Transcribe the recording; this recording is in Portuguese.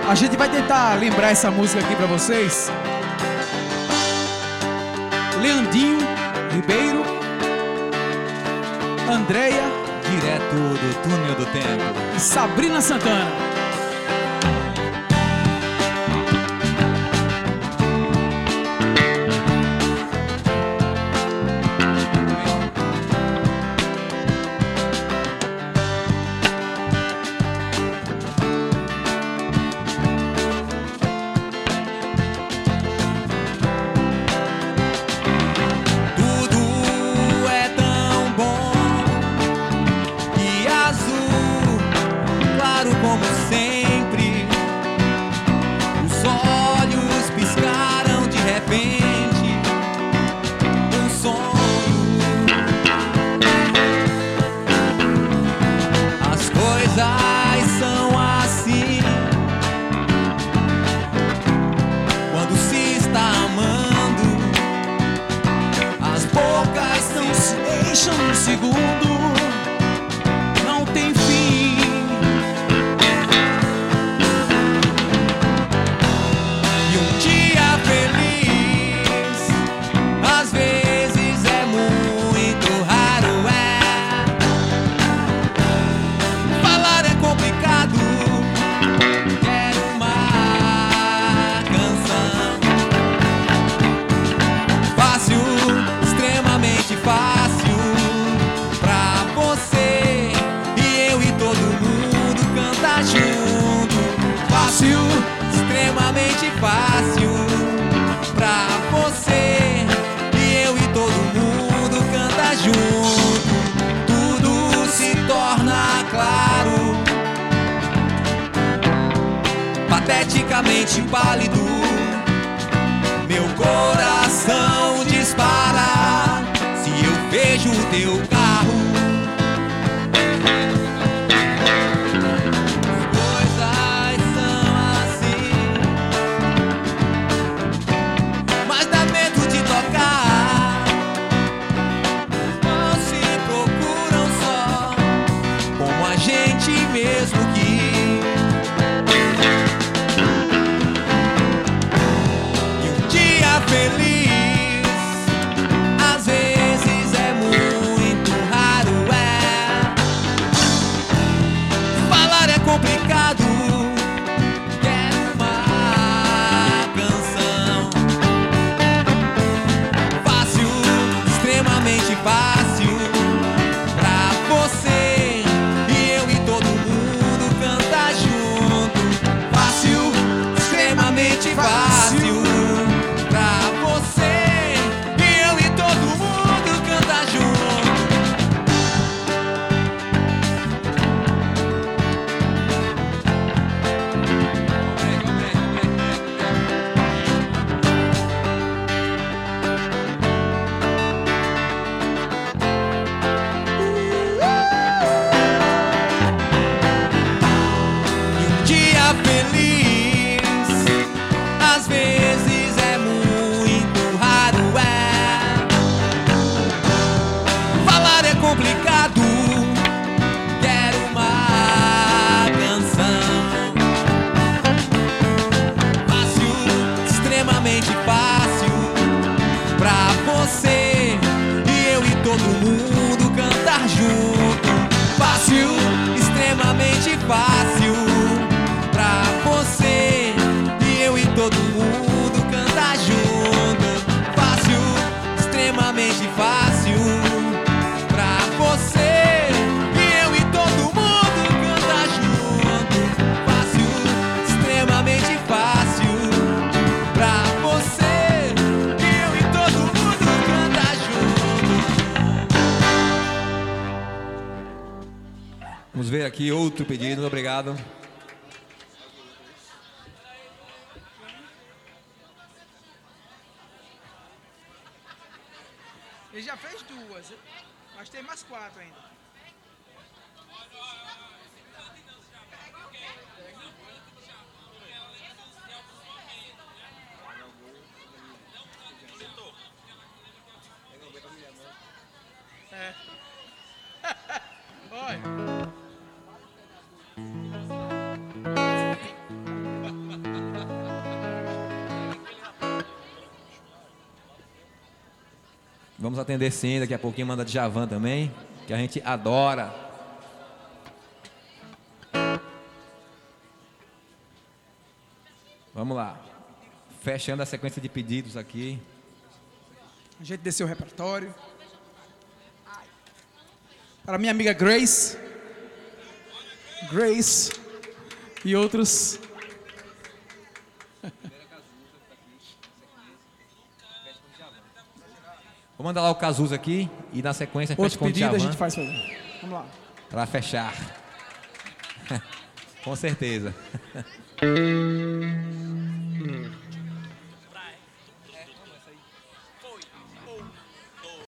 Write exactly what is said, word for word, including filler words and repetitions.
A gente vai tentar lembrar essa música aqui pra vocês. Leandinho Ribeiro, Andréia, direto do túnel do tempo, e Sabrina Santana. Um segundo não tem fim. E um dia feliz às vezes é muito raro, é. Falar é complicado. Quero uma canção fácil, extremamente fácil. Fácil, extremamente fácil pra você e eu e todo mundo canta junto. Tudo se torna claro, pateticamente pálido. Meu coração dispara se eu vejo o teu carro. Fácil pra você e eu e todo mundo cantar junto. Fácil, extremamente fácil pra você e eu e todo mundo cantar junto. Fácil, extremamente fácil pra você e eu e todo mundo cantar junto. Vamos ver aqui outro pedido, obrigado. Ele já fez duas, mas tem mais quatro ainda. É. Olha. Vamos atender sim, daqui a pouquinho manda Djavan também, que a gente adora. Vamos lá. Fechando a sequência de pedidos aqui. A gente desceu o repertório. Para minha amiga Grace. Grace. E outros. Vou mandar lá o Cazuza aqui e na sequência Outro com o pedido Djavan. a gente faz pra ele. Vamos lá. Para fechar. Com certeza.